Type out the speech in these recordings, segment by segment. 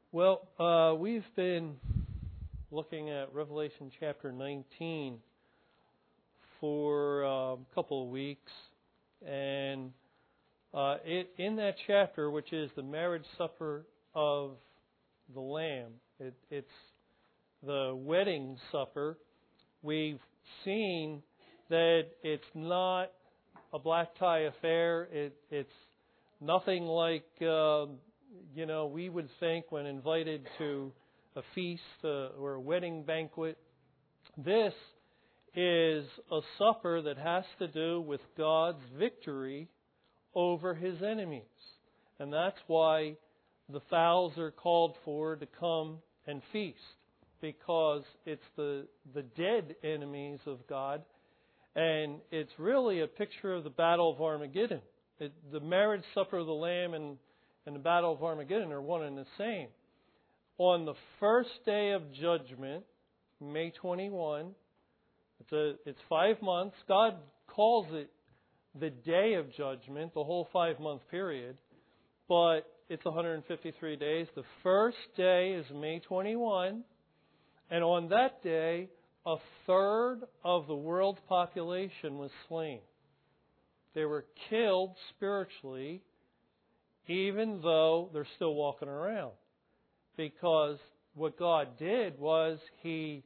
Well, we've been looking at Revelation chapter 19 for a couple of weeks, and in that chapter, which is the marriage supper of the Lamb, it's the wedding supper, we've seen that it's not a black tie affair. It's nothing like we would think when invited to a feast or a wedding banquet. This is a supper that has to do with God's victory over His enemies. And that's why the fowls are called for to come and feast, because it's the dead enemies of God. And it's really a picture of the Battle of Armageddon. The marriage supper of the Lamb and the Battle of Armageddon are one and the same. On the first day of judgment, May 21, it's 5 months. God calls it the day of judgment, the whole 5-month period, but it's 153 days. The first day is May 21, and on that day, a third of the world's population was slain. They were killed spiritually, even though they're still walking around. Because what God did was He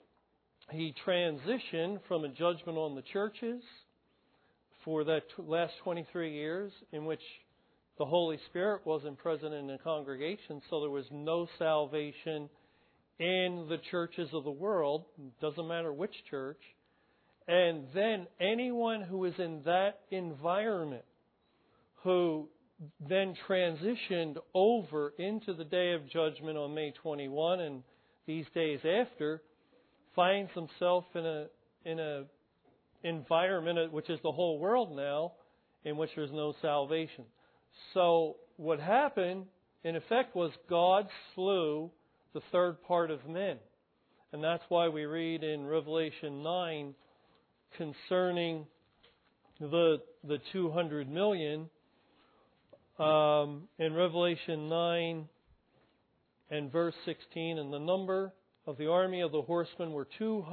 transitioned from a judgment on the churches for that last 23 years in which the Holy Spirit wasn't present in the congregation, so there was no salvation in the churches of the world. Doesn't matter which church. And then anyone who was in that environment, who then transitioned over into the day of judgment on May 21 and these days after, finds himself in a environment which is the whole world now, in which there's no salvation. So what happened, in effect, was God slew the third part of men. And that's why we read in Revelation 9 concerning the 200 million. In Revelation 9 and verse 16, and the number of the army of the horsemen were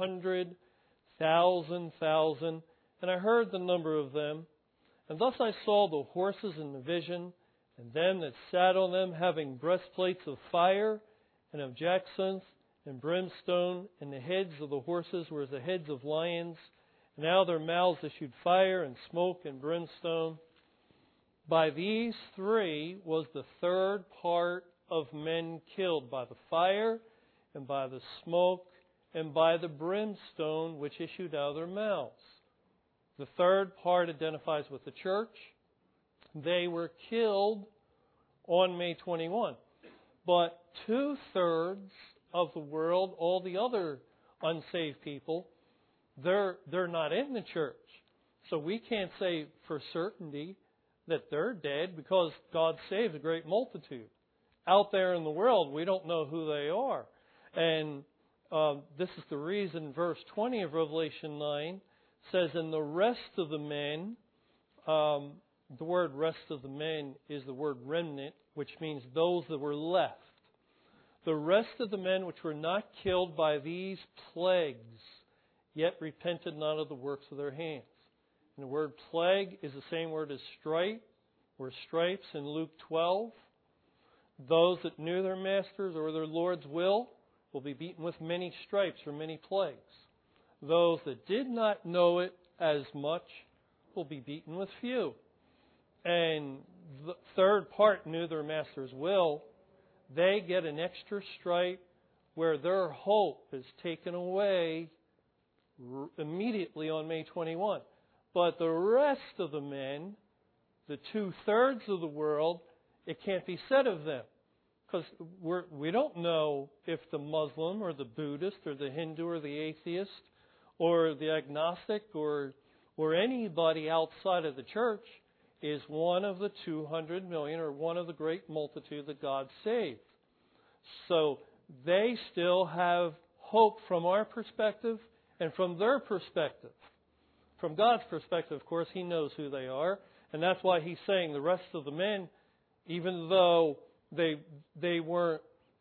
200,000, and I heard the number of them. And thus I saw the horses in the vision, and them that sat on them, having breastplates of fire, and of jacinth, and brimstone, and the heads of the horses were as the heads of lions, and out of their mouths issued fire, and smoke, and brimstone. By these three was the third part of men killed, by the fire, and by the smoke, and by the brimstone which issued out of their mouths. The third part identifies with the church. They were killed on May 21. But 2/3 of the world, all the other unsaved people, they're not in the church. So we can't say for certainty that they're dead, because God saved a great multitude. Out there in the world, we don't know who they are. And this is the reason verse 20 of Revelation 9 says, and the rest of the men, the word rest of the men is the word remnant, which means those that were left. The rest of the men which were not killed by these plagues, yet repented not of the works of their hands. And the word plague is the same word as stripe, or stripes in Luke 12. Those that knew their masters or their Lord's will be beaten with many stripes or many plagues. Those that did not know it as much will be beaten with few. And the third part knew their master's will. They get an extra stripe where their hope is taken away immediately on May 21. But the rest of the men, the 2/3 of the world, it can't be said of them. Because we don't know if the Muslim or the Buddhist or the Hindu or the atheist or the agnostic or anybody outside of the church is one of the 200 million or one of the great multitude that God saved. So they still have hope from our perspective and from their perspective. From God's perspective, of course, He knows who they are. And that's why He's saying the rest of the men, even though they weren't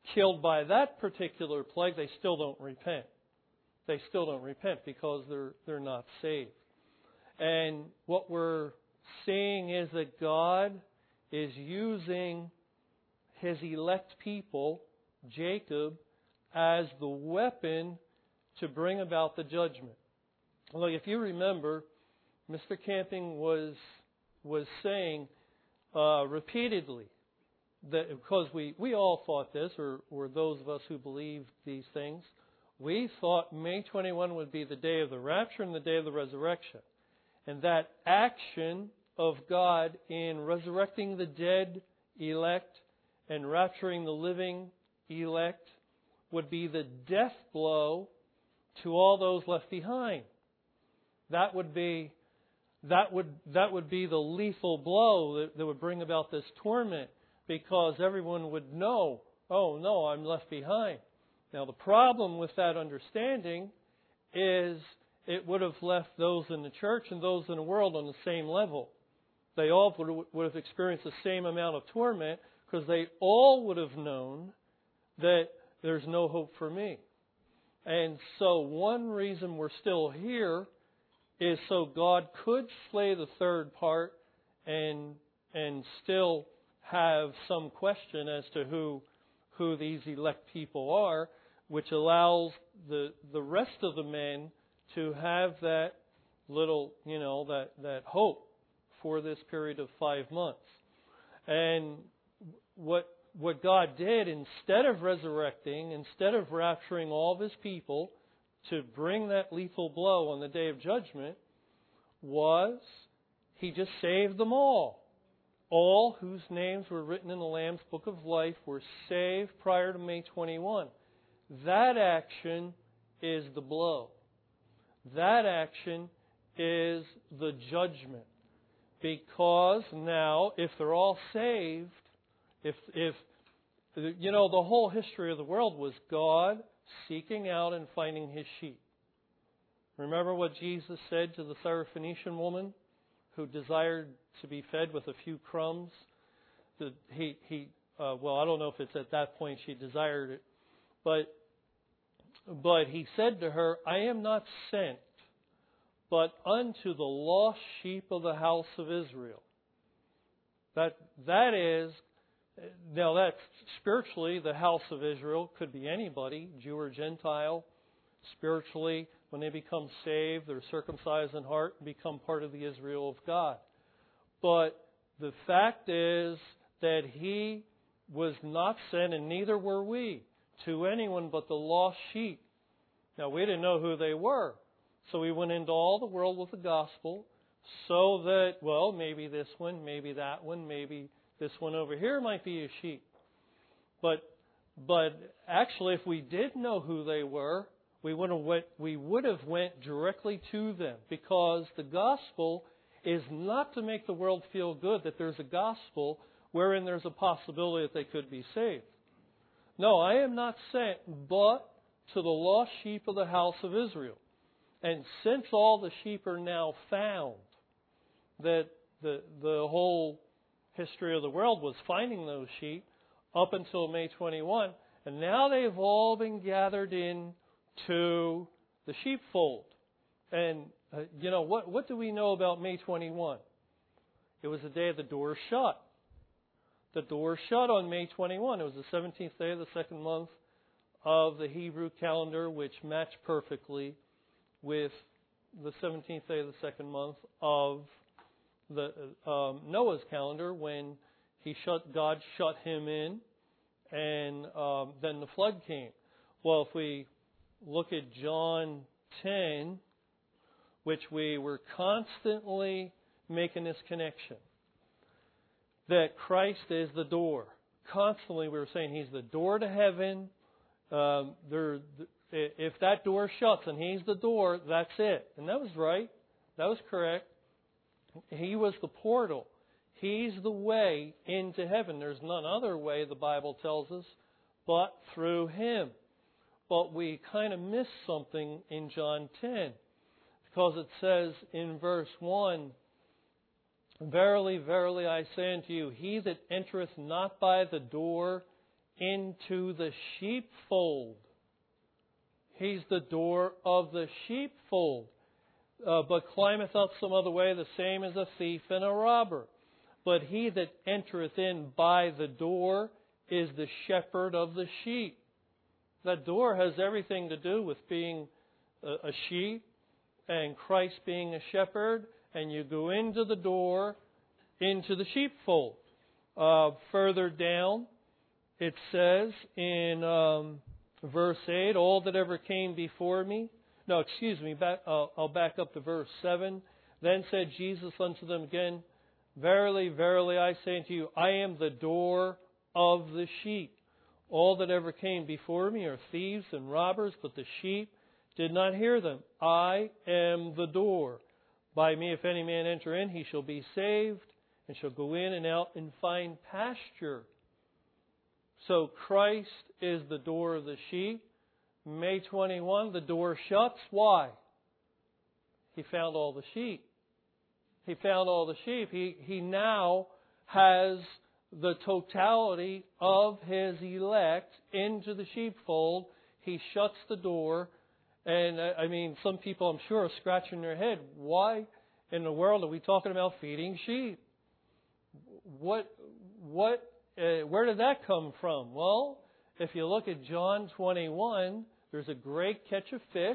killed by that particular plague, they still don't repent. They still don't repent because they're not saved. And what we're seeing is that God is using His elect people, Jacob, as the weapon to bring about the judgment. Look, if you remember, Mr. Camping was saying repeatedly that, because we all thought this, or those of us who believed these things, we thought May 21 would be the day of the rapture and the day of the resurrection. And that action of God in resurrecting the dead elect and rapturing the living elect would be the death blow to all those left behind. That would be the lethal blow that would bring about this torment, because everyone would know, oh no, I'm left behind. Now the problem with that understanding is it would have left those in the church and those in the world on the same level. They all would have experienced the same amount of torment, because they all would have known that there's no hope for me. And so one reason we're still here is so God could slay the third part and still have some question as to who these elect people are, which allows the rest of the men to have that little, that hope for this period of 5 months. And what God did, instead of resurrecting, instead of rapturing all of His people to bring that lethal blow on the day of judgment, was He just saved them all. All whose names were written in the Lamb's Book of Life were saved prior to May 21. That action is the blow. That action is the judgment. Because now, if they're all saved, if the whole history of the world was God seeking out and finding His sheep. Remember what Jesus said to the Syrophoenician woman who desired to be fed with a few crumbs? I don't know if it's at that point she desired it, but He said to her, I am not sent but unto the lost sheep of the house of Israel. That is, now that's spiritually the house of Israel could be anybody, Jew or Gentile. Spiritually, when they become saved, they're circumcised in heart and become part of the Israel of God. But the fact is that He was not sent, and neither were we, to anyone but the lost sheep. Now, we didn't know who they were. So we went into all the world with the gospel so that, well, maybe this one, maybe that one, maybe this one over here might be a sheep. But actually, if we did know who they were, we would have went directly to them, because the gospel is not to make the world feel good that there's a gospel wherein there's a possibility that they could be saved. No, I am not sent but to the lost sheep of the house of Israel. And since all the sheep are now found, that the whole history of the world was finding those sheep up until May 21, and now they've all been gathered in to the sheepfold. And, what do we know about May 21? It was the day the door shut. The door shut on May 21. It was the 17th day of the second month of the Hebrew calendar, which matched perfectly with the 17th day of the second month of the Noah's calendar, when God shut him in, and then the flood came. Well, if we look at John 10, which we were constantly making this connection, that Christ is the door. Constantly we were saying He's the door to heaven. If that door shuts and He's the door, that's it. And that was right. That was correct. He was the portal. He's the way into heaven. There's none other way, the Bible tells us, but through Him. But we kind of miss something in John 10, because it says in verse 1, Verily, verily, I say unto you, he that entereth not by the door into the sheepfold. He's the door of the sheepfold. But climbeth out some other way, the same as a thief and a robber. But he that entereth in by the door is the shepherd of the sheep. That door has everything to do with being a sheep and Christ being a shepherd. And you go into the door, into the sheepfold. Further down, it says in verse 8, all that ever came before me. No, excuse me, I'll back up to verse 7. Then said Jesus unto them again, Verily, verily, I say unto you, I am the door of the sheep. All that ever came before me are thieves and robbers, but the sheep did not hear them. I am the door. By me, if any man enter in, he shall be saved, and shall go in and out and find pasture. So Christ is the door of the sheep. May 21, the door shuts. Why? He found all the sheep. He found all the sheep. He now has the totality of His elect into the sheepfold. He shuts the door. And I mean, some people I'm sure are scratching their head. Why in the world are we talking about feeding sheep? Where did that come from? Well, if you look at John 21, there's a great catch of fish,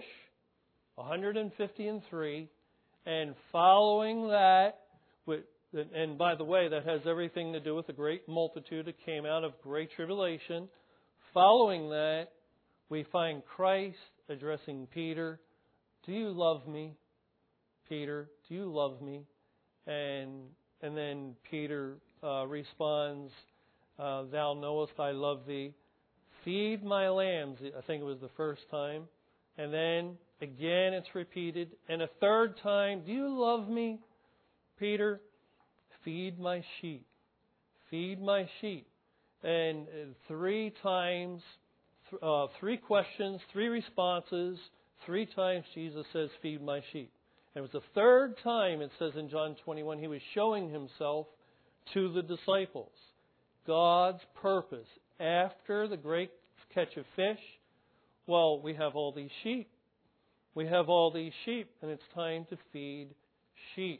153, and following that, and by the way, that has everything to do with the great multitude that came out of great tribulation. Following that, we find Christ addressing Peter, do you love me? Peter, do you love me? And then Peter responds, thou knowest I love thee. Feed my lambs. I think it was the first time. And then again it's repeated. And a third time, do you love me, Peter? Feed my sheep. Feed my sheep. And 3 times, 3 questions, 3 responses. 3 times Jesus says, feed my sheep. And it was the third time, it says in John 21, He was showing Himself to the disciples. God's purpose. After the great catch of fish, well, we have all these sheep. We have all these sheep, and it's time to feed sheep.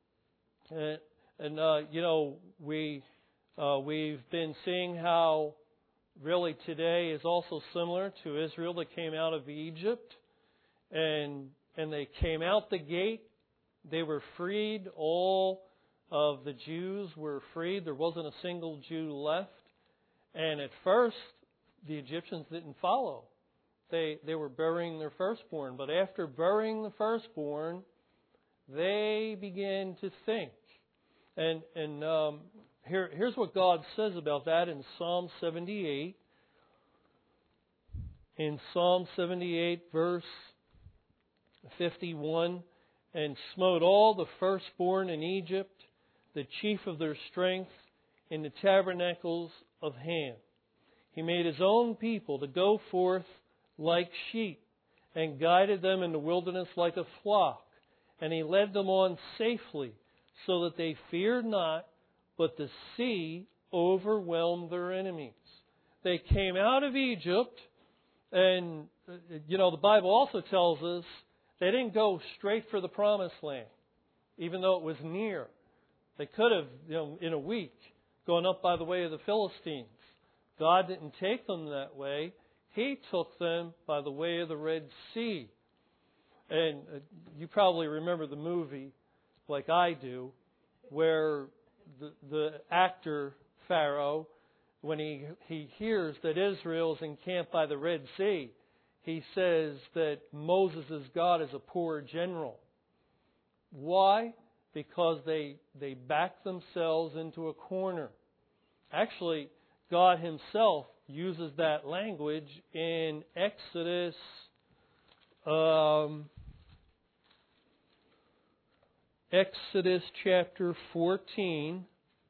We've been seeing how really today is also similar to Israel that came out of Egypt, and they came out the gate. They were freed. All of the Jews were freed. There wasn't a single Jew left. And at first, the Egyptians didn't follow. They were burying their firstborn. But after burying the firstborn, they began to think. And here's what God says about that in Psalm 78. In Psalm 78, verse 51, and smote all the firstborn in Egypt, the chief of their strength, in the tabernacles of Ham. He made His own people to go forth like sheep, and guided them in the wilderness like a flock. And He led them on safely, so that they feared not, but the sea overwhelmed their enemies. They came out of Egypt, and the Bible also tells us they didn't go straight for the promised land, even though it was near. They could have, in a week, gone up by the way of the Philistines. God didn't take them that way. He took them by the way of the Red Sea. And you probably remember the movie, like I do, where the actor Pharaoh, when he hears that Israel is encamped by the Red Sea, he says that Moses' God is a poor general. Why? Because they back themselves into a corner. Actually, God Himself uses that language in Exodus chapter 14.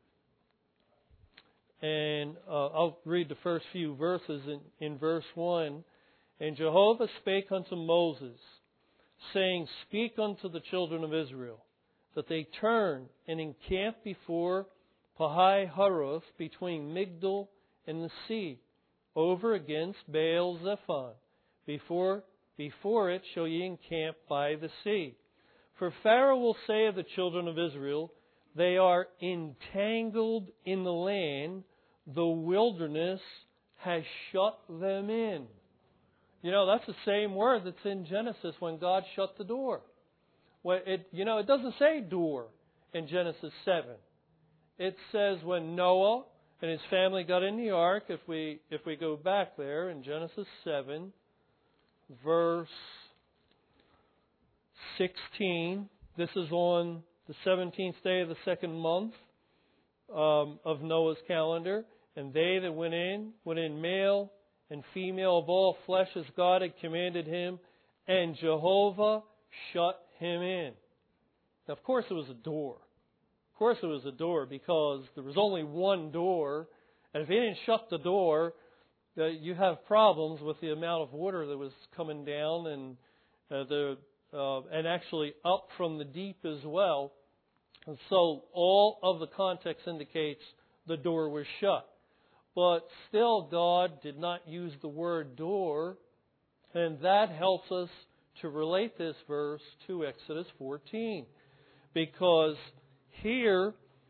And I'll read the first few verses in verse 1. And Jehovah spake unto Moses, saying, Speak unto the children of Israel, that they turn and encamp before Pi-hahiroth between Migdol and the sea, over against Baal-zephon. Before it shall ye encamp by the sea. For Pharaoh will say of the children of Israel, they are entangled in the land, the wilderness has shut them in. You know, that's the same word that's in Genesis when God shut the door. Well, it doesn't say door in Genesis 7. It says when Noah and his family got in the ark, if we go back there in Genesis 7, verse 16, this is on the 17th day of the second month of Noah's calendar. And they that went in male and female of all flesh as God had commanded him, and Jehovah shut him in. Now, of course it was a door. Of course it was a door because there was only one door. And if he didn't shut the door, you have problems with the amount of water that was coming down and actually up from the deep as well. And so all of the context indicates the door was shut. But still, God did not use the word door, and that helps us to relate this verse to Exodus 14. Because here,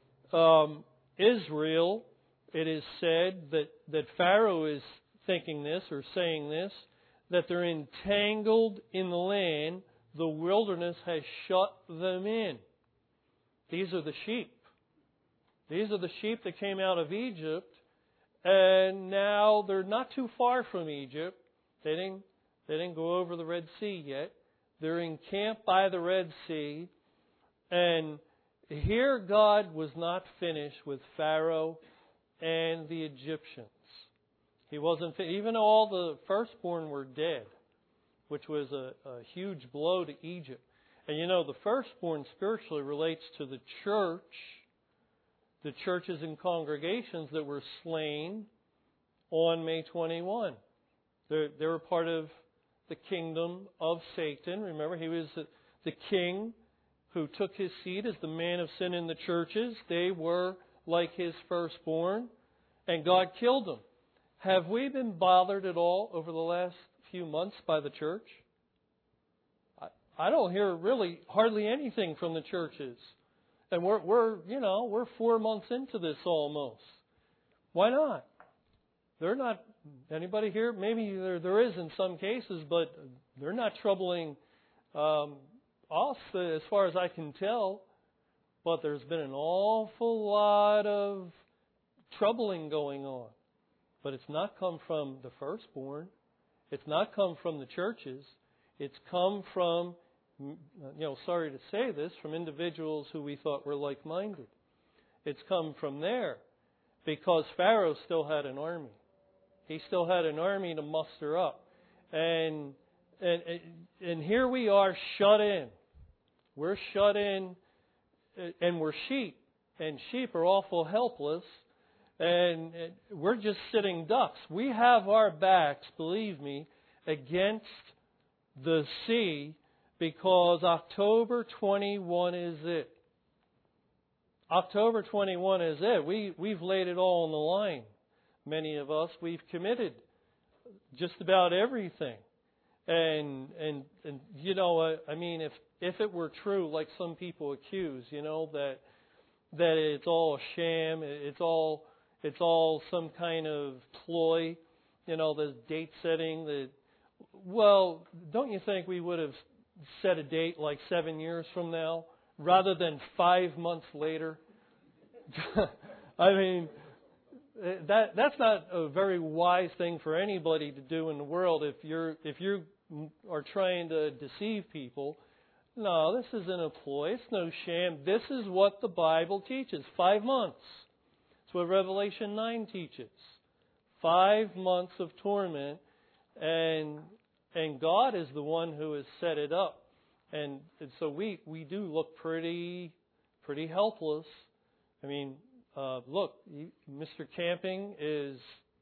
Israel, it is said that Pharaoh is thinking this or saying this, that they're entangled in the land, the wilderness has shut them in. These are the sheep. These are the sheep that came out of Egypt. And now they're not too far from Egypt. They didn't go over the Red Sea yet. They're encamped by the Red Sea. And here God was not finished with Pharaoh and the Egyptians. He wasn't even all the firstborn were dead, which was a huge blow to Egypt. And you know, the firstborn spiritually relates to the church, the churches and congregations that were slain on May 21. They were part of the kingdom of Satan. Remember, he was the king who took his seat as the man of sin in the churches. They were like his firstborn, and God killed them. Have we been bothered at all over the last few months by the church? I don't hear really hardly anything from the churches. And we're 4 months into this almost. Why not? They're not, anybody here? Maybe there is in some cases, but they're not troubling us as far as I can tell. But there's been an awful lot of troubling going on. But it's not come from the firstborn. It's not come from the churches. It's come from, sorry to say this, from individuals who we thought were like-minded. It's come from there because Pharaoh still had an army. He still had an army to muster up. And here we are shut in. We're shut in and we're sheep. And sheep are awful helpless. And we're just sitting ducks. We have our backs, believe me, against the sea because October 21 is it. October 21 is it. We've laid it all on the line. Many of us, we've committed just about everything. And if it were true, like some people accuse, that it's all a sham, it's all some kind of ploy, the date setting. Well, don't you think we would have set a date like 7 years from now rather than 5 months later? I mean, that's not a very wise thing for anybody to do in the world if you are trying to deceive people. No, this isn't a ploy. It's no sham. This is what the Bible teaches. 5 months. It's what Revelation 9 teaches. 5 months of torment, and God is the one who has set it up. And so we do look pretty helpless. I mean, look, Mr. Camping is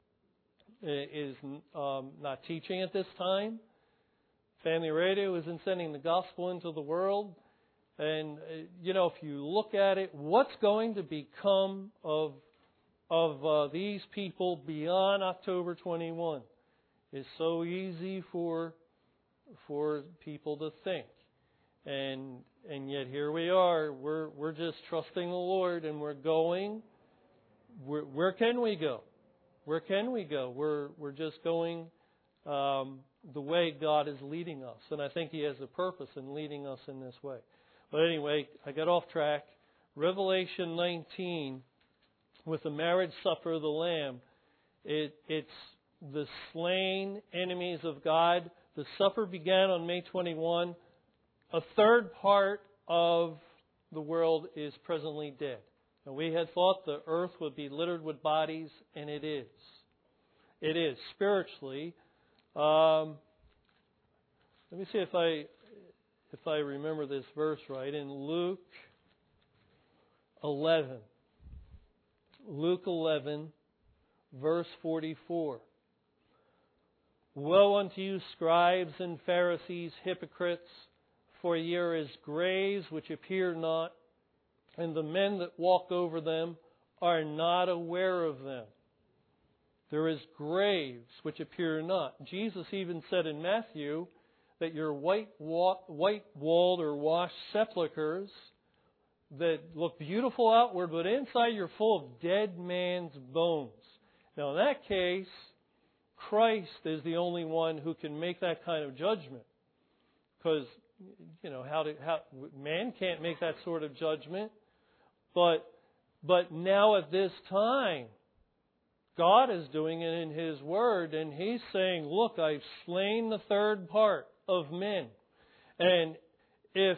not teaching at this time. Family Radio isn't sending the gospel into the world. And, if you look at it, what's going to become of of these people beyond October 21 is so easy for people to think. And yet here we are. We're just trusting the Lord, and we're going. Where can we go? Where can we go? We're just going the way God is leading us, and I think He has a purpose in leading us in this way. But anyway, I got off track. Revelation 19, with the marriage supper of the Lamb, it's the slain enemies of God. The supper began on May 21. A third part of the world is presently dead. And we had thought the earth would be littered with bodies, and it is. It is, spiritually. Let me see if I remember this verse right. In Luke 11. Luke 11, verse 44. Woe unto you, scribes and Pharisees, hypocrites, for ye are as graves which appear not, and the men that walk over them are not aware of them. There is graves which appear not. Jesus even said in Matthew that your white-walled or washed sepulchres that look beautiful outward, but inside you're full of dead man's bones. Now in that case, Christ is the only one who can make that kind of judgment. Because, man can't make that sort of judgment. But now at this time, God is doing it in His Word, and He's saying, look, I've slain the third part of men. And if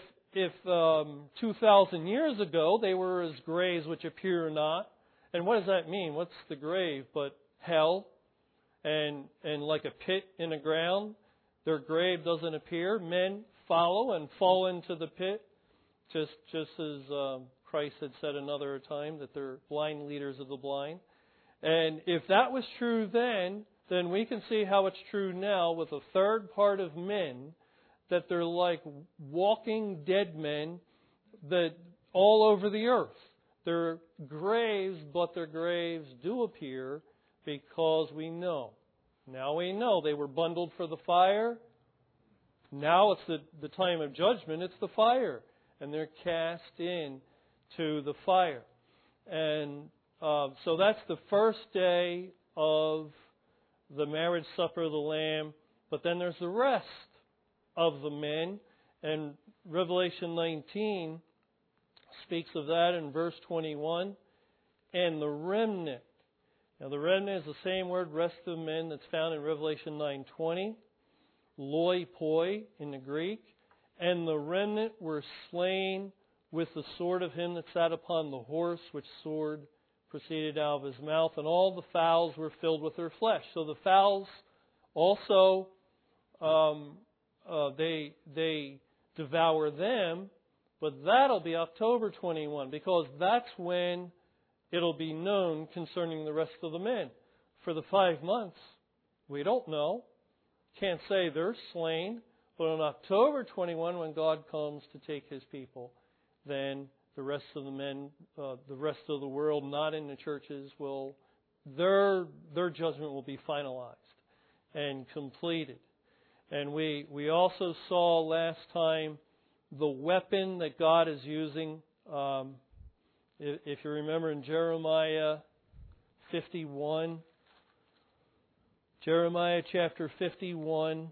2,000 years ago they were as graves which appear not, and what does that mean? What's the grave but hell and like a pit in the ground? Their grave doesn't appear. Men follow and fall into the pit, just as Christ had said another time that they're blind leaders of the blind. And if that was true then we can see how it's true now with a third part of men, that they're like walking dead men that all over the earth. They're graves, but their graves do appear because we know. Now we know they were bundled for the fire. Now it's the time of judgment. It's the fire. And they're cast into the fire. And so that's the first day of the marriage supper of the Lamb. But then there's the rest of the men. And Revelation 19 speaks of that in verse 21. And the remnant. Now the remnant is the same word, rest of men, that's found in Revelation 9:20. Loi poi in the Greek. And the remnant were slain with the sword of him that sat upon the horse, which sword proceeded out of his mouth. And all the fowls were filled with their flesh. So the fowls also, they devour them. But that'll be October 21, because that's when it'll be known concerning the rest of the men. For the 5 months, we don't know. Can't say they're slain. But on October 21, when God comes to take His people, then the rest of the men, the rest of the world not in the churches, their judgment will be finalized and completed. And we also saw last time the weapon that God is using. If you remember in Jeremiah 51, Jeremiah chapter 51,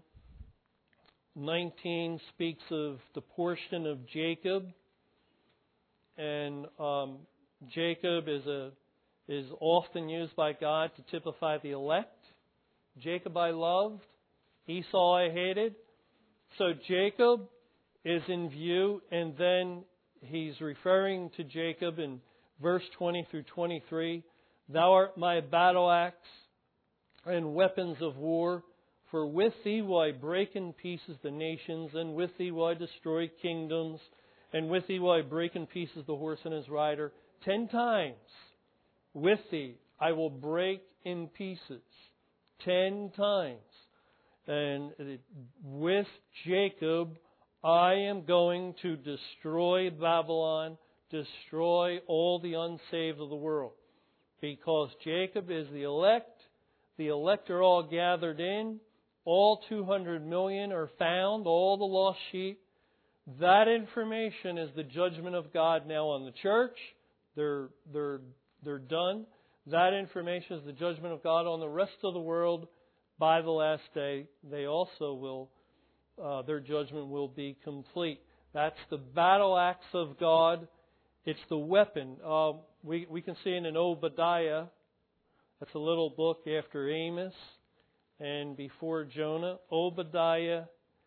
19 speaks of the portion of Jacob. And Jacob is often used by God to typify the elect. Jacob I loved, Esau I hated. So Jacob is in view, and then he's referring to Jacob in verse 20 through 23. Thou art my battle axe and weapons of war, for with thee will I break in pieces the nations, and with thee will I destroy kingdoms, and with thee will I break in pieces the horse and his rider. 10 times with thee I will break in pieces. 10 times. And with Jacob I am going to destroy Babylon, destroy all the unsaved of the world. because Jacob is the elect. The elect are all gathered in. All 200 million are found, all the lost sheep. That information is the judgment of God now on the church. They're done. That information is the judgment of God on the rest of the world by the last day. They also will, their judgment will be complete. That's the battle axe of God. It's the weapon. We can see it in Obadiah. That's a little book after Amos and before Jonah. Obadiah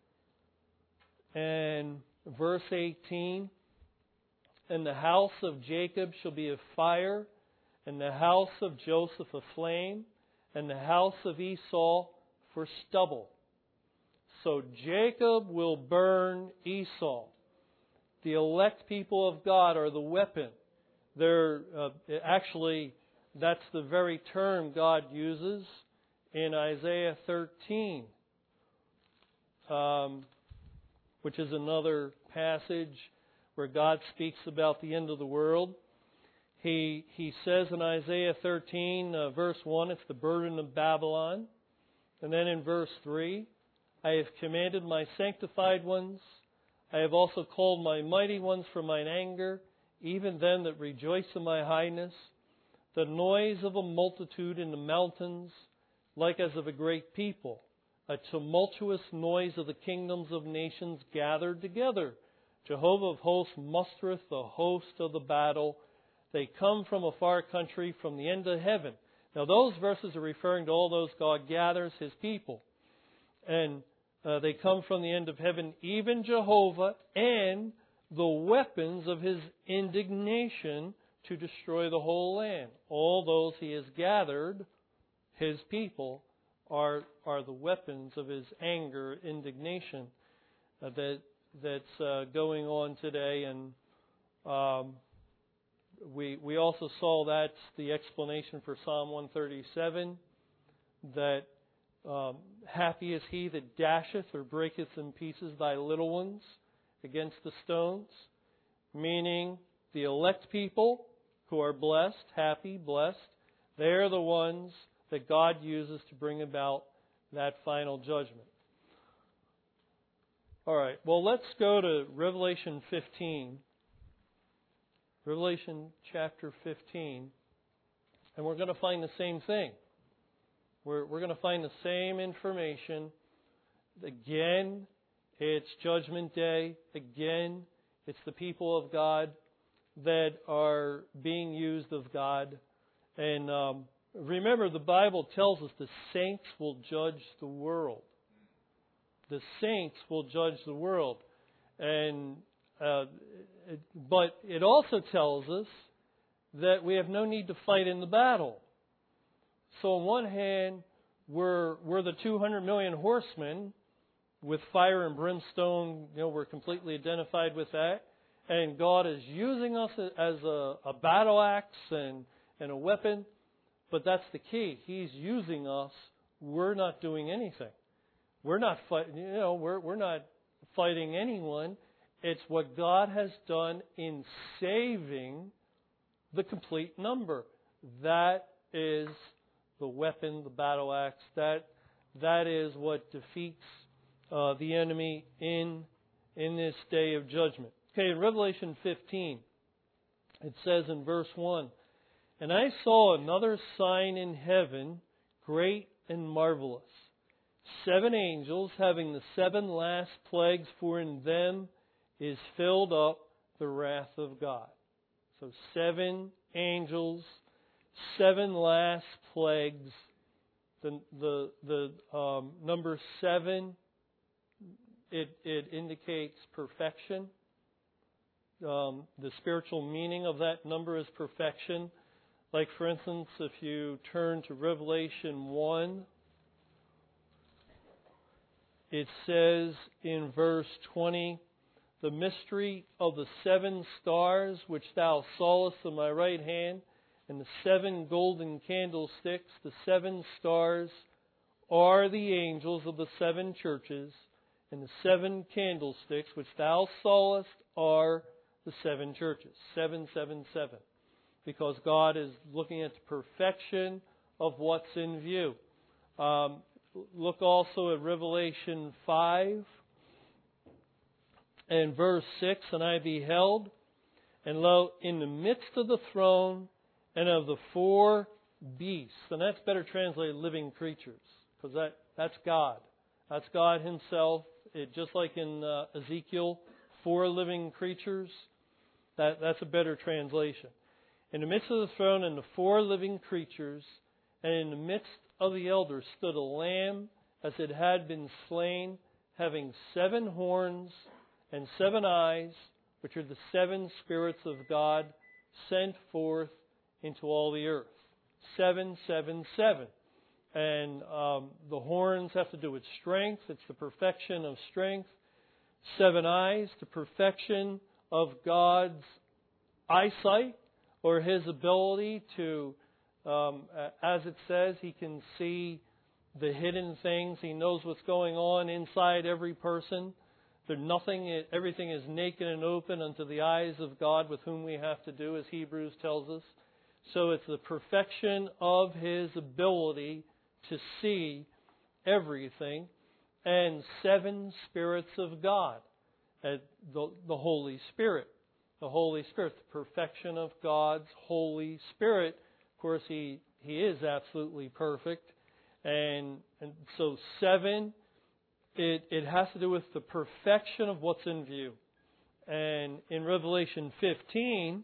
and verse 18. And the house of Jacob shall be a fire, and the house of Joseph a flame, and the house of Esau for stubble. So Jacob will burn Esau. The elect people of God are the weapon. They're actually, that's the very term God uses in Isaiah 13, which is another passage where God speaks about the end of the world. He says in Isaiah 13, verse 1, it's the burden of Babylon. And then in verse 3, I have commanded my sanctified ones. I have also called my mighty ones from mine anger, even them that rejoice in my highness. The noise of a multitude in the mountains, like as of a great people. A tumultuous noise of the kingdoms of nations gathered together. Jehovah of hosts mustereth the host of the battle. They come from a far country, from the end of heaven. Now those verses are referring to all those God gathers, His people. And they come from the end of heaven, even Jehovah, and the weapons of His indignation to destroy the whole land. All those He has gathered, His people, are the weapons of His anger, indignation that's going on today. And we also saw that's the explanation for Psalm 137, that happy is he that dasheth or breaketh in pieces thy little ones against the stones, meaning the elect people who are blessed, happy, blessed, they're the ones that God uses to bring about that final judgment. All right, well, let's go to Revelation 15. Revelation chapter 15. And we're going to find the same thing. We're going to find the same information. Again, it's Judgment Day. Again, it's the people of God that are being used of God. And remember, the Bible tells us the saints will judge the world. The saints will judge the world. And but it also tells us that we have no need to fight in the battle. So on one hand, we're the 200 million horsemen with fire and brimstone. We're completely identified with that. And God is using us as a battle axe and a weapon. But that's the key. He's using us. We're not doing anything. We're not fighting. We're not fighting anyone. It's what God has done in saving the complete number. That is the weapon, the battle axe. That is what defeats the enemy in this day of judgment. Okay, in Revelation 15, it says in verse 1, And I saw another sign in heaven, great and marvelous. 7 angels having the 7 last plagues, for in them is filled up the wrath of God. So 7 angels, 7 last plagues. The number 7, it indicates perfection. The spiritual meaning of that number is perfection. Like, for instance, if you turn to Revelation 1, it says in verse 20, The mystery of the 7 stars which thou sawest in my right hand, and the 7 golden candlesticks, the 7 stars are the angels of the 7 churches, and the 7 candlesticks which thou sawest are the 7 churches. 7, 7, 7. because God is looking at the perfection of what's in view. Look also at Revelation 5 and verse 6. And I beheld, and lo, in the midst of the throne and of the four beasts, and that's better translated living creatures, because that's God. That's God Himself. Just like in Ezekiel, 4 living creatures, that's a better translation. In the midst of the throne and the 4 living creatures, and in the midst of the elders stood a lamb as it had been slain, having 7 horns and 7 eyes, which are the 7 spirits of God sent forth into all the earth. 7, 7, 7. And the horns have to do with strength. It's the perfection of strength. 7 eyes, the perfection of God's eyesight, or His ability to, as it says, He can see the hidden things. He knows what's going on inside every person. Everything is naked and open unto the eyes of God, with whom we have to do, as Hebrews tells us. So it's the perfection of His ability to see everything, and 7 spirits of God, the Holy Spirit. The Holy Spirit, the perfection of God's Holy Spirit. Of course, He is absolutely perfect. And so 7, it has to do with the perfection of what's in view. And in Revelation 15,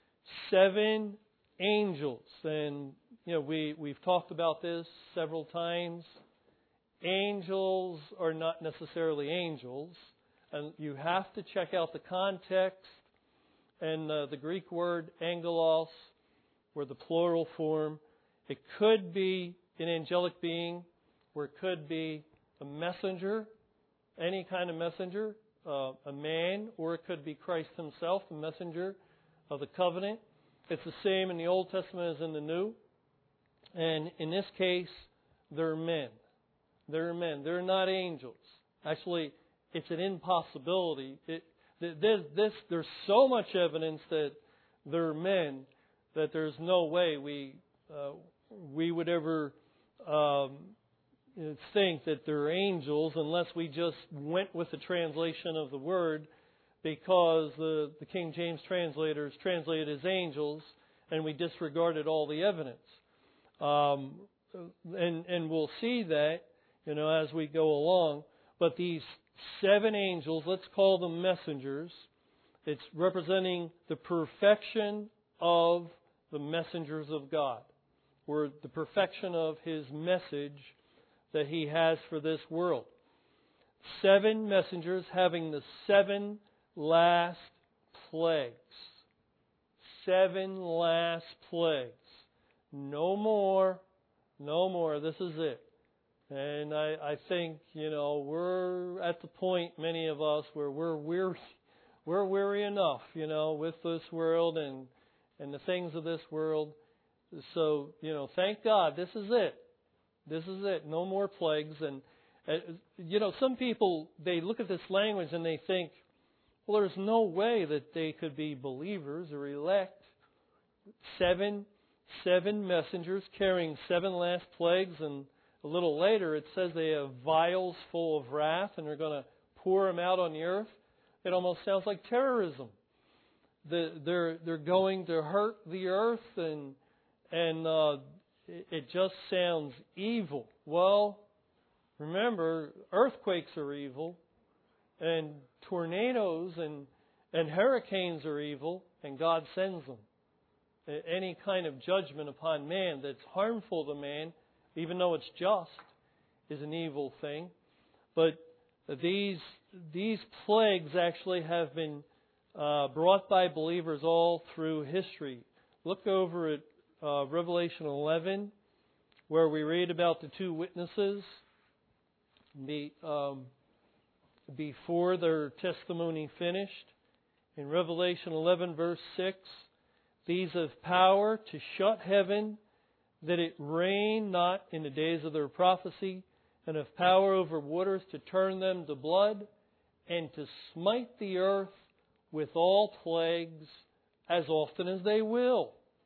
7 angels. And we've talked about this several times. Angels are not necessarily angels. And you have to check out the context. And the Greek word angelos, or the plural form, it could be an angelic being, or it could be a messenger, any kind of messenger, a man, or it could be Christ Himself, the messenger of the covenant. It's the same in the Old Testament as in the New. And in this case, they're men. They're men. They're not angels. Actually, it's an impossibility. There's so much evidence that they're men that there's no way we would ever think that they're angels unless we just went with the translation of the word, because the King James translators translated as angels, and we disregarded all the evidence. And we'll see that, as we go along. But these 7 angels, let's call them messengers. It's representing the perfection of the messengers of God, or the perfection of His message that He has for this world. 7 messengers having the 7 last plagues. 7 last plagues. No more. No more. This is it. And I think, we're at the point, many of us, where we're weary enough, with this world and the things of this world. So, thank God, this is it. This is it. No more plagues. And, some people, they look at this language and they think, well, there's no way that they could be believers or elect. 7 messengers carrying 7 last plagues, and a little later it says they have vials full of wrath and they're going to pour them out on the earth. It almost sounds like terrorism. They're going to hurt the earth, and it just sounds evil. Well, remember, earthquakes are evil, and tornadoes and hurricanes are evil, and God sends them. Any kind of judgment upon man that's harmful to man, even though it's just, is an evil thing. But these plagues actually have been brought by believers all through history. Look over at Revelation 11, where we read about the 2 witnesses before their testimony finished. In Revelation 11, verse 6, these have power to shut heaven, that it rain not in the days of their prophecy, and have power over waters to turn them to blood, and to smite the earth with all plagues as often as they will.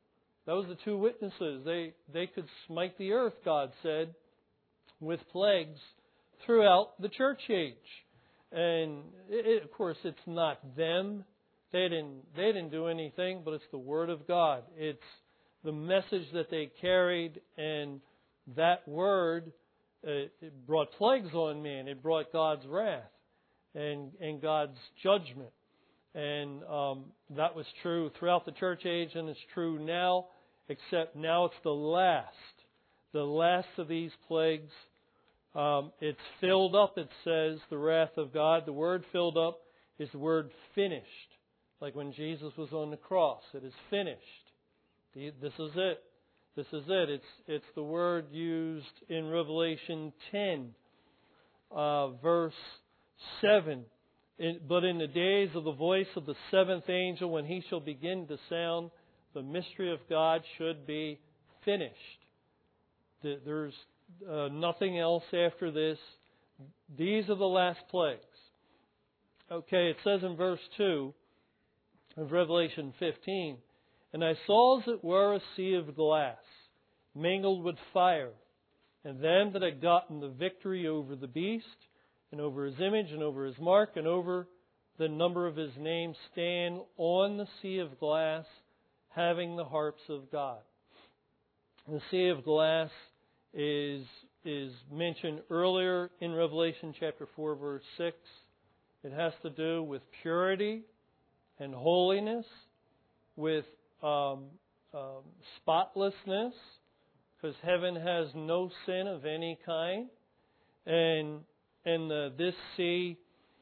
That was the two witnesses. They could smite the earth, God said, with plagues throughout the church age. And of course, it's not them. They didn't do anything, but it's the Word of God. It's the message that they carried, and that Word it brought plagues on man. It brought God's wrath and God's judgment. And that was true throughout the church age, and it's true now, except now it's the last of these plagues. It's filled up, it says, the wrath of God. The word filled up is the word finished. Like when Jesus was on the cross. It is finished. This is it. This is it. It's the word used in Revelation 10, verse 7. But in the days of the voice of the seventh angel, when he shall begin to sound, the mystery of God should be finished. There's nothing else after this. These are the last plagues. Okay, it says in verse 2 of Revelation 15, and I saw as it were a sea of glass, mingled with fire, and them that had gotten the victory over the beast, and over his image, and over his mark, and over the number of his name, stand on the sea of glass, having the harps of God. The sea of glass is mentioned earlier in Revelation chapter 4, verse 6. It has to do with purity and holiness, with spotlessness, because heaven has no sin of any kind. And this sea,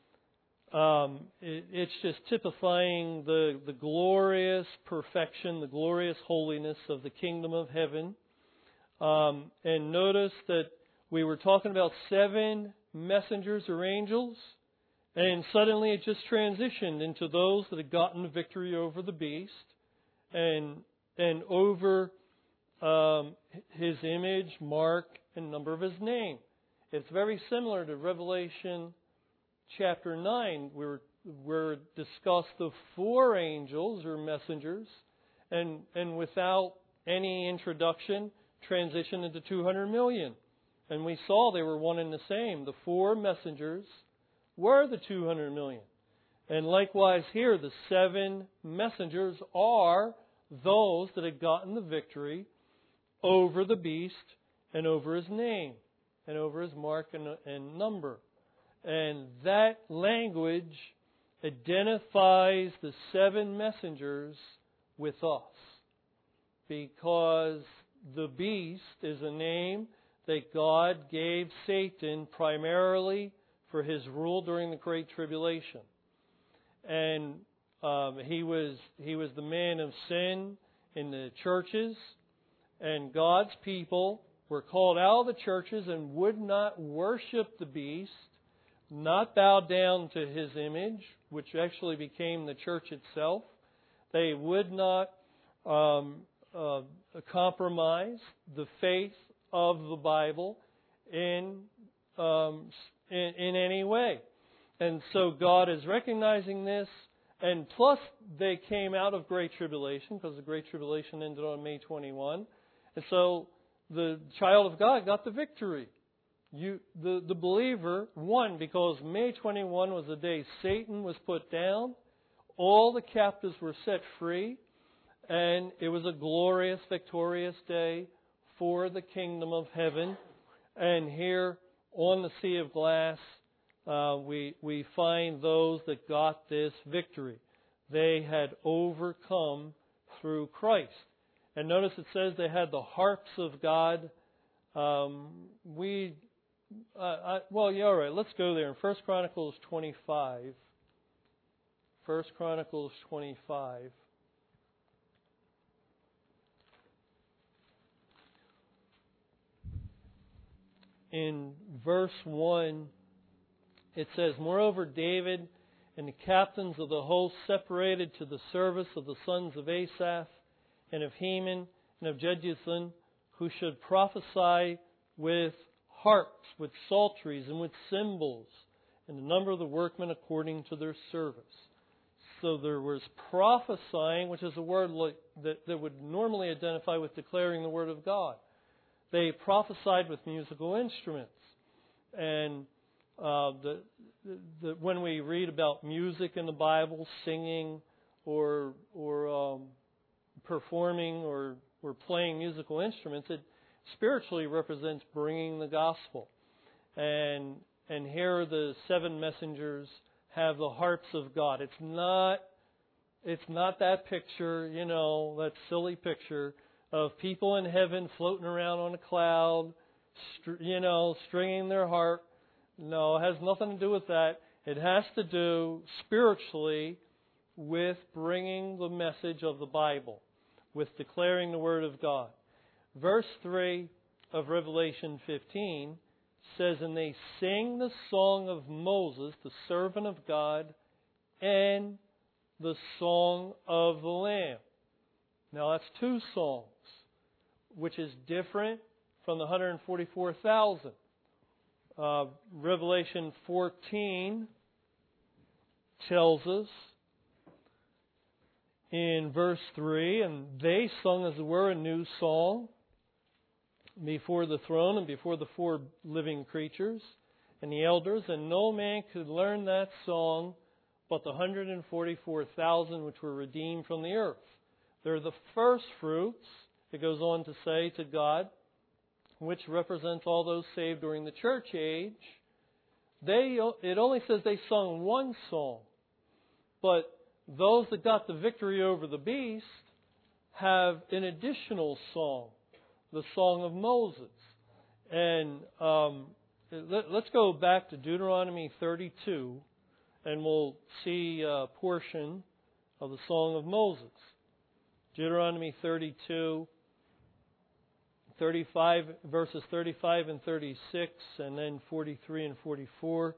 it's just typifying the glorious perfection, the glorious holiness of the kingdom of heaven. And notice that we were talking about 7 messengers or angels, and suddenly it just transitioned into those that had gotten the victory over the beast and over his image, mark, and number of his name. It's very similar to Revelation chapter 9, where discussed the 4 angels or messengers, and without any introduction, transition into 200 million. And we saw they were one and the same. The 4 messengers were the 200 million. And likewise here, the 7 messengers are those that had gotten the victory over the beast and over his name and over his mark and number. And that language identifies the 7 messengers with us, because the beast is a name that God gave Satan primarily for his rule during the Great Tribulation. And he was the man of sin in the churches, and God's people were called out of the churches and would not worship the beast, not bow down to his image, which actually became the church itself. They would not compromise the faith of the Bible in any way. And so God is recognizing this, and plus they came out of Great Tribulation, because the Great Tribulation ended on May 21. And so the child of God got the victory. The believer won, because May 21 was the day Satan was put down. All the captives were set free. And it was a glorious, victorious day for the kingdom of heaven. And here on the sea of glass, we find those that got this victory. They had overcome through Christ. And notice it says they had the harps of God. All right, let's go there. In 1 Chronicles 25. 1 Chronicles 25. In verse 1, it says, Moreover, David and the captains of the host separated to the service of the sons of Asaph and of Heman and of Jeduthun, who should prophesy with harps, with psalteries, and with cymbals, and the number of the workmen according to their service. so there was prophesying, which is a word that would normally identify with declaring the Word of God. They prophesied with musical instruments. And when we read about music in the Bible, singing or performing or playing musical instruments, it spiritually represents bringing the gospel. And here the seven messengers have the harps of God. It's not that picture, that silly picture of people in heaven floating around on a cloud, stringing their harp. No, it has nothing to do with that. It has to do spiritually with bringing the message of the Bible, with declaring the Word of God. Verse 3 of Revelation 15 says, "And they sing the song of Moses, the servant of God, and the song of the Lamb." Now that's two songs, which is different from the 144,000. Revelation 14 tells us in verse 3, "And they sung, as it were, a new song before the throne and before the four living creatures and the elders, and no man could learn that song but the 144,000 which were redeemed from the earth." They're the first fruits, it goes on to say, to God, which represents all those saved during the church age. It only says they sung one song, but those that got the victory over the beast have an additional song, the Song of Moses. And let's go back to Deuteronomy 32, and we'll see a portion of the Song of Moses. Deuteronomy 32, 35, verses 35 and 36, and then 43 and 44.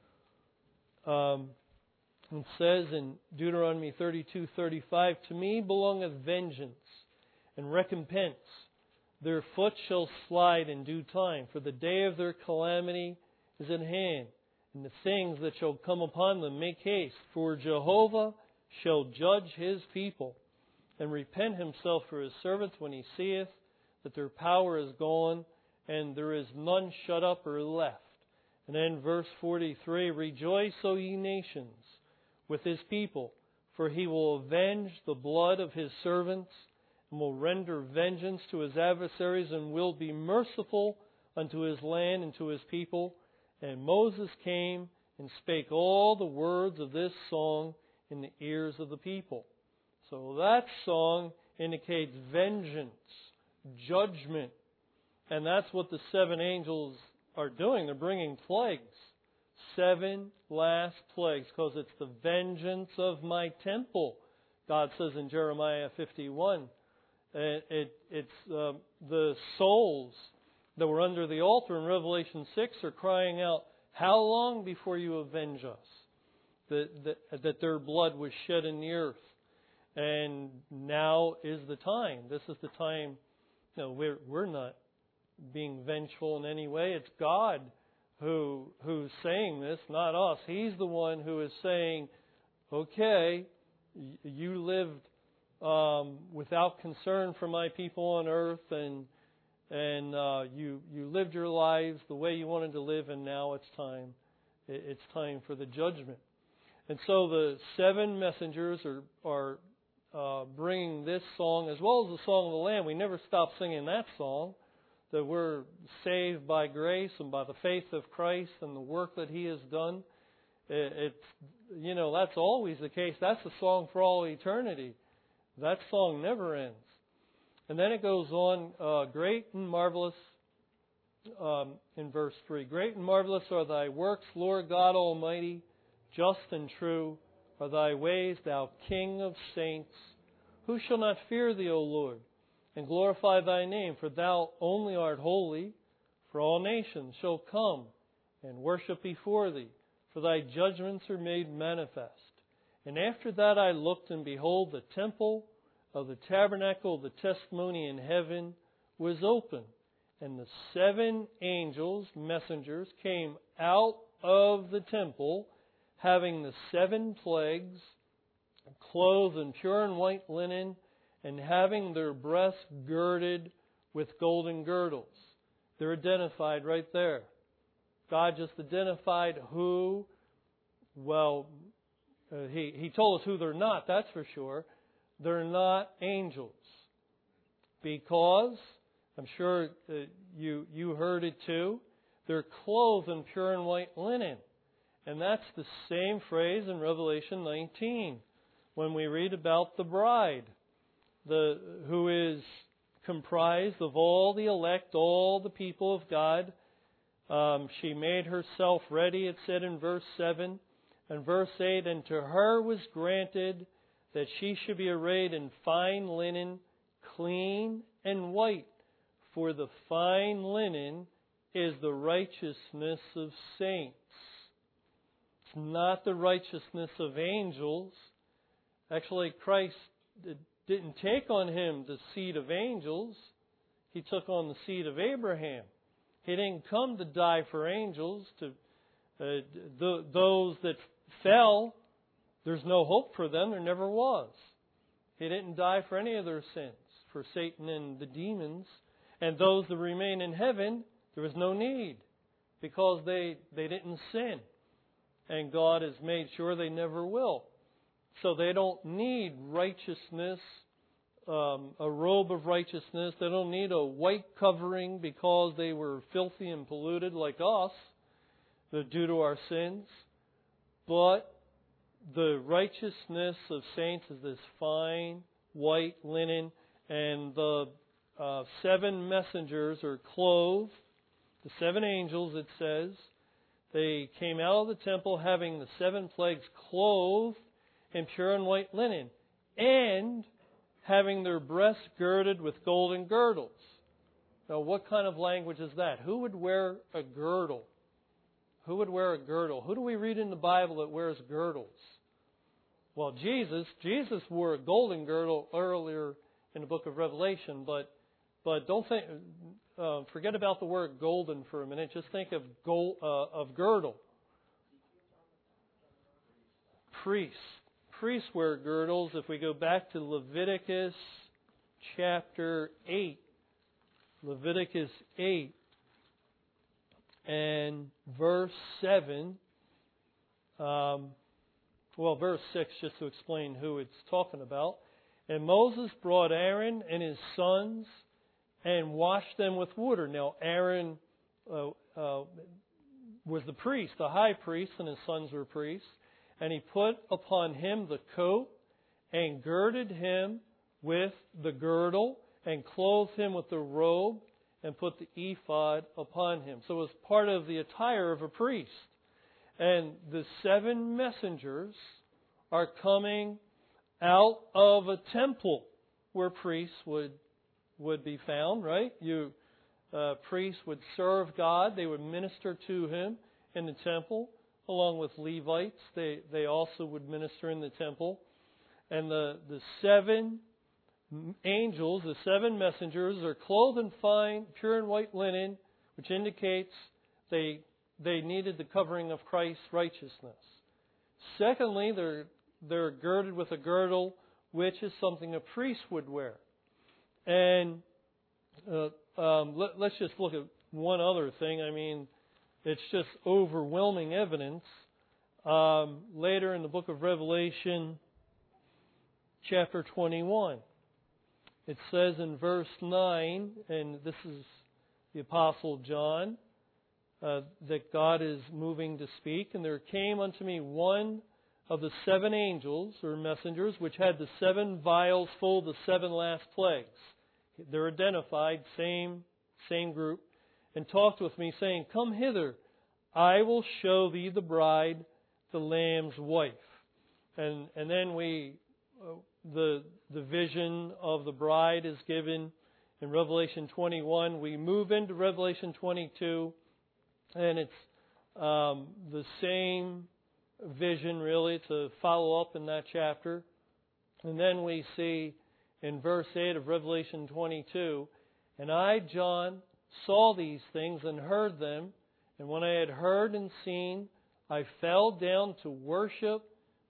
It says in Deuteronomy 32:35, "To me belongeth vengeance and recompense. Their foot shall slide in due time, for the day of their calamity is at hand, and the things that shall come upon them make haste. For Jehovah shall judge His people, and repent Himself for His servants when He seeth that their power is gone, and there is none shut up or left." And then verse 43, "Rejoice, O ye nations, with His people, for He will avenge the blood of His servants, and will render vengeance to His adversaries, and will be merciful unto His land and to His people. And Moses came and spake all the words of this song in the ears of the people." So that song indicates vengeance, judgment. And that's what the seven angels are doing. They're bringing plagues. 7 last plagues, because it's the vengeance of my temple, God says in Jeremiah 51. It's the souls that were under the altar in Revelation 6 are crying out, "How long before you avenge us?" That their blood was shed in the earth. And now is the time. This is the time. We're not being vengeful in any way. It's God who's saying this, not us. He's the one who is saying, "Okay, you lived without concern for my people on earth, and you lived your lives the way you wanted to live, and now it's time. It's time for the judgment." And so the 7 messengers are bringing this song, as well as the Song of the Lamb. We never stop singing that song, that we're saved by grace and by the faith of Christ and the work that He has done. That's always the case. That's the song for all eternity. That song never ends. And then it goes on, "Great and marvelous," in verse 3, "Great and marvelous are Thy works, Lord God Almighty. Just and true are Thy ways, Thou King of saints. Who shall not fear Thee, O Lord, and glorify Thy name? For Thou only art holy. For all nations shall come and worship before Thee, for Thy judgments are made manifest. And after that I looked, and behold, the temple of the tabernacle of the testimony in heaven was open. And the 7 angels, messengers, came out of the temple, having the 7 plagues clothed in pure and white linen, and having their breasts girded with golden girdles. They're identified right there. God just identified who, He told us who they're not, that's for sure. They're not angels. Because, I'm sure you heard it too, they're clothed in pure and white linen. And that's the same phrase in Revelation 19 when we read about the bride, who is comprised of all the elect, all the people of God. She made herself ready, it said in verse 7. And verse 8, and to her was granted that she should be arrayed in fine linen, clean and white. For the fine linen is the righteousness of saints. It's not the righteousness of angels. Actually, Christ didn't take on Him the seed of angels. He took on the seed of Abraham. He didn't come to die for angels. Those that fell, there's no hope for them. There never was. He didn't die for any of their sins, for Satan and the demons. And those that remain in heaven, there was no need, because they didn't sin. And God has made sure they never will. So they don't need righteousness, a robe of righteousness. They don't need a white covering because they were filthy and polluted like us due to our sins. But the righteousness of saints is this fine white linen, and the 7 messengers are clothed. The 7 angels, it says, they came out of the temple having the 7 plagues, clothed in pure and white linen, and having their breasts girded with golden girdles. Now, what kind of language is that? Who would wear a girdle? Who would wear a girdle? Who do we read in the Bible that wears girdles? Well, Jesus wore a golden girdle earlier in the book of Revelation, but don't think, forget about the word golden for a minute. Just think of girdle. Priests wear girdles. If we go back to Leviticus chapter 8, Leviticus 8 and verse 7, verse 6, just to explain who it's talking about. And Moses brought Aaron and his sons and washed them with water. Now, Aaron was the priest, the high priest, and his sons were priests. And he put upon him the coat and girded him with the girdle and clothed him with the robe and put the ephod upon him. So it was part of the attire of a priest. And the 7 messengers are coming out of a temple where priests would be found, right? Priests would serve God. They would minister to Him in the temple, along with Levites. They also would minister in the temple. And the 7 angels, the 7 messengers, are clothed in fine, pure and white linen, which indicates they needed the covering of Christ's righteousness. Secondly, they're girded with a girdle, which is something a priest would wear. And let's just look at one other thing. I mean, it's just overwhelming evidence. Later in the book of Revelation, chapter 21, it says in verse 9, and this is the Apostle John, that God is moving to speak. And there came unto me one of the 7 angels, or messengers, which had the 7 vials full of the 7 last plagues. They're identified, same group, and talked with me, saying, Come hither, I will show thee the bride, the Lamb's wife. And then the vision of the bride is given in Revelation 21. We move into Revelation 22, and it's the same vision, really, to follow up in that chapter. And then we see in verse 8 of Revelation 22, And I, John, saw these things and heard them, and when I had heard and seen, I fell down to worship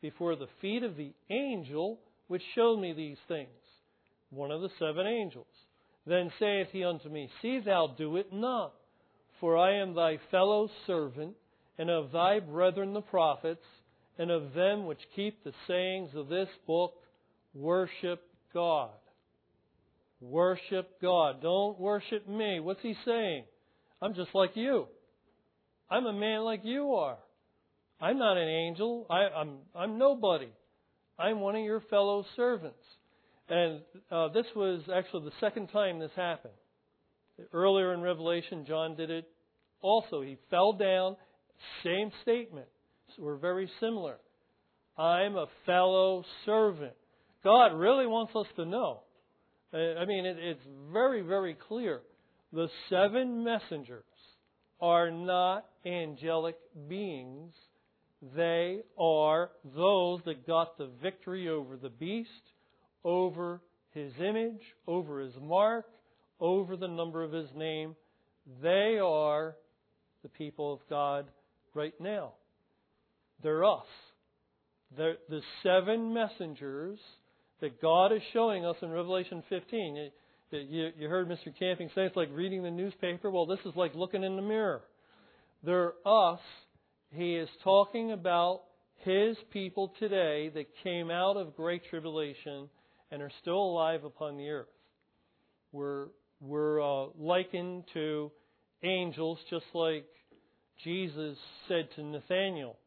before the feet of the angel which showed me these things, one of the 7 angels. Then saith he unto me, See thou do it not, for I am thy fellow servant, and of thy brethren the prophets, and of them which keep the sayings of this book. Worship God. Worship God. Don't worship me. What's he saying? I'm just like you. I'm a man like you are. I'm not an angel. I'm nobody. I'm one of your fellow servants. And this was actually the second time this happened. Earlier in Revelation, John did it also. He fell down, same statement. So we're very similar. I'm a fellow servant. God really wants us to know. It's very, very clear. The 7 messengers are not angelic beings. They are those that got the victory over the beast, over his image, over his mark, over the number of his name. They are the people of God right now. They're us. They're the 7 messengers that God is showing us in Revelation 15. You heard Mr. Camping say it's like reading the newspaper. Well, this is like looking in the mirror. They're us. He is talking about His people today that came out of great tribulation and are still alive upon the earth. We're likened to angels, just like Jesus said to Nathanael.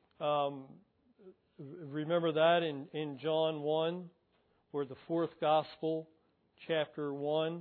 Remember that in John 1, or the 4th Gospel, chapter 1.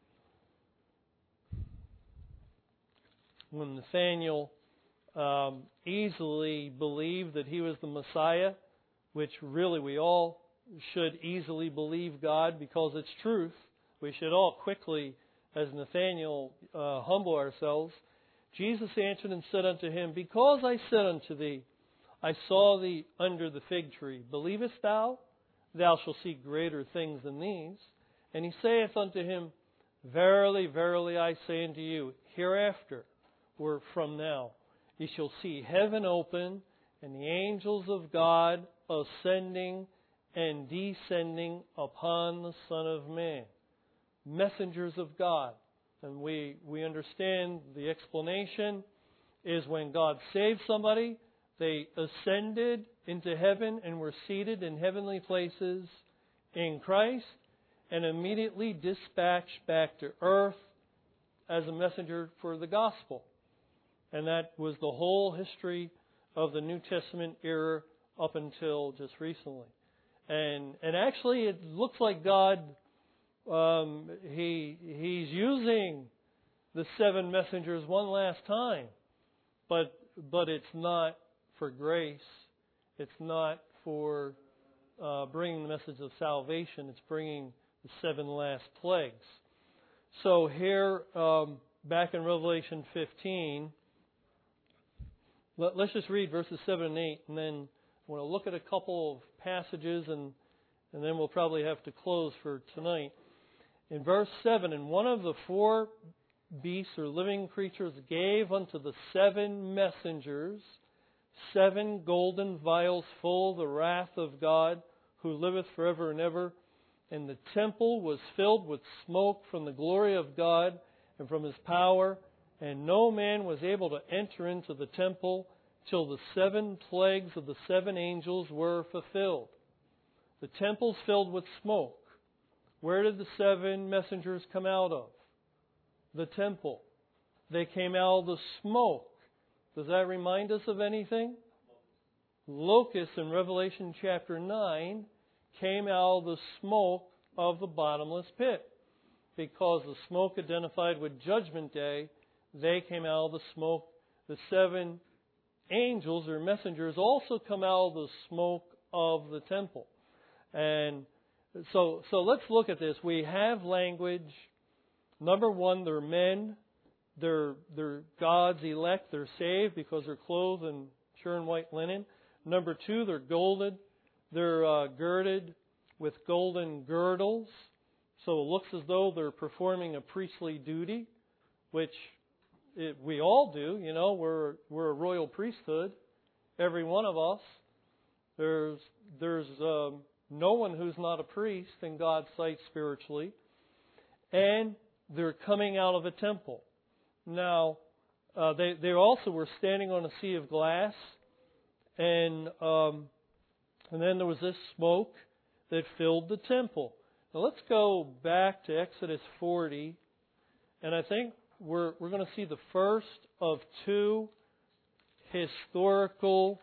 When Nathanael easily believed that he was the Messiah, which really we all should easily believe God because it's truth. We should all quickly, as Nathanael, humble ourselves. Jesus answered and said unto him, Because I said unto thee, I saw thee under the fig tree. Believest thou? Thou shalt see greater things than these. And he saith unto him, Verily, verily, I say unto you, hereafter, or from now, ye shall see heaven open, and the angels of God ascending and descending upon the Son of Man. Messengers of God. And we understand the explanation is when God saved somebody, they ascended into heaven and were seated in heavenly places in Christ, and immediately dispatched back to earth as a messenger for the gospel. And that was the whole history of the New Testament era up until just recently. And actually it looks like God, He's using the 7 messengers one last time. But it's not for grace. It's not for bringing the message of salvation. It's bringing the 7 last plagues. So here, back in Revelation 15, let's just read verses 7 and 8, and then I want to look at a couple of passages, and then we'll probably have to close for tonight. In verse 7, And one of the 4 beasts or living creatures gave unto the 7 messengers 7 golden vials full of the wrath of God, who liveth forever and ever. And the temple was filled with smoke from the glory of God and from His power, and no man was able to enter into the temple till the 7 plagues of the 7 angels were fulfilled. The temple's filled with smoke. Where did the 7 messengers come out of? The temple. They came out of the smoke. Does that remind us of anything? Locusts in Revelation chapter 9 came out of the smoke of the bottomless pit. Because the smoke identified with Judgment Day, they came out of the smoke. The 7 angels or messengers also come out of the smoke of the temple. And so let's look at this. We have language. Number 1, they're men. They're God's elect. They're saved because they're clothed in pure and white linen. Number 2, they're golden. They're girded with golden girdles. So it looks as though they're performing a priestly duty, which we all do. You know, we're a royal priesthood, every one of us. There's no one who's not a priest in God's sight spiritually. And they're coming out of a temple. Now, they also were standing on a sea of glass. And then there was this smoke that filled the temple. Now let's go back to Exodus 40. And I think we're going to see the first of two historical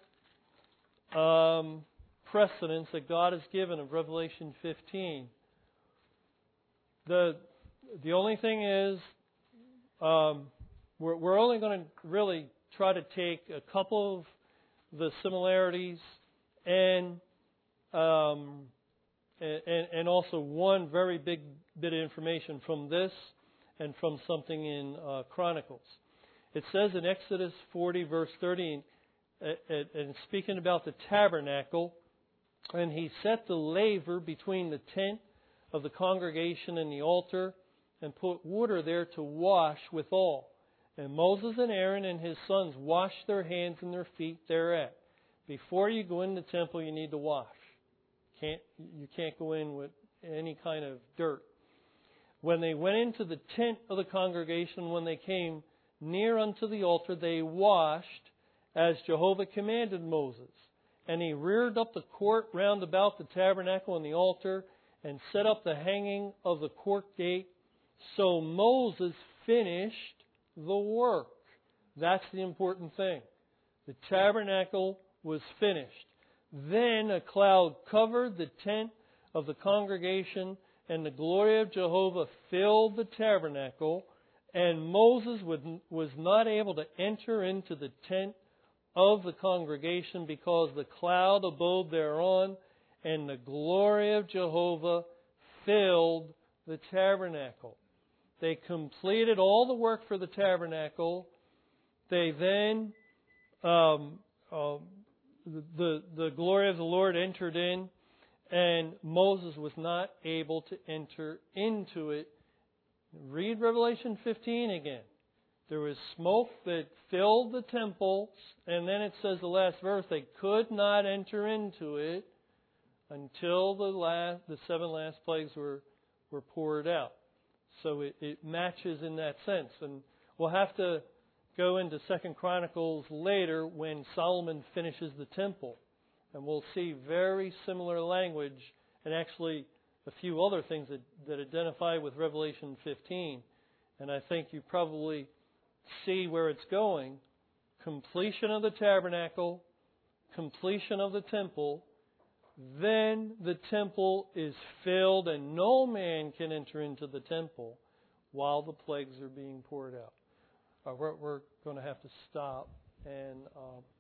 precedents that God has given of Revelation 15. The only thing is, we're only going to really try to take a couple of the similarities and also one very big bit of information from this and from something in Chronicles. It says in Exodus 40, verse 30, and speaking about the tabernacle, and he set the laver between the tent of the congregation and the altar, and put water there to wash withal. And Moses and Aaron and his sons washed their hands and their feet thereat. Before you go in the temple, you need to wash. You can't go in with any kind of dirt. When they went into the tent of the congregation, when they came near unto the altar, they washed as Jehovah commanded Moses. And he reared up the court round about the tabernacle and the altar, and set up the hanging of the court gate. So Moses finished the work. That's the important thing. The tabernacle was finished. Then a cloud covered the tent of the congregation, and the glory of Jehovah filled the tabernacle, and Moses was not able to enter into the tent of the congregation because the cloud abode thereon, and the glory of Jehovah filled the tabernacle. They completed all the work for the tabernacle. They then, the glory of the Lord entered in, and Moses was not able to enter into it. Read Revelation 15 again. There was smoke that filled the temple, and then it says the last verse, they could not enter into it until the seven last plagues were poured out. So it matches in that sense. And we'll have to go into 2 Chronicles later when Solomon finishes the temple. And we'll see very similar language and actually a few other things that identify with Revelation 15. And I think you probably see where it's going. Completion of the tabernacle, completion of the temple, then the temple is filled and no man can enter into the temple while the plagues are being poured out. We're going to have to stop and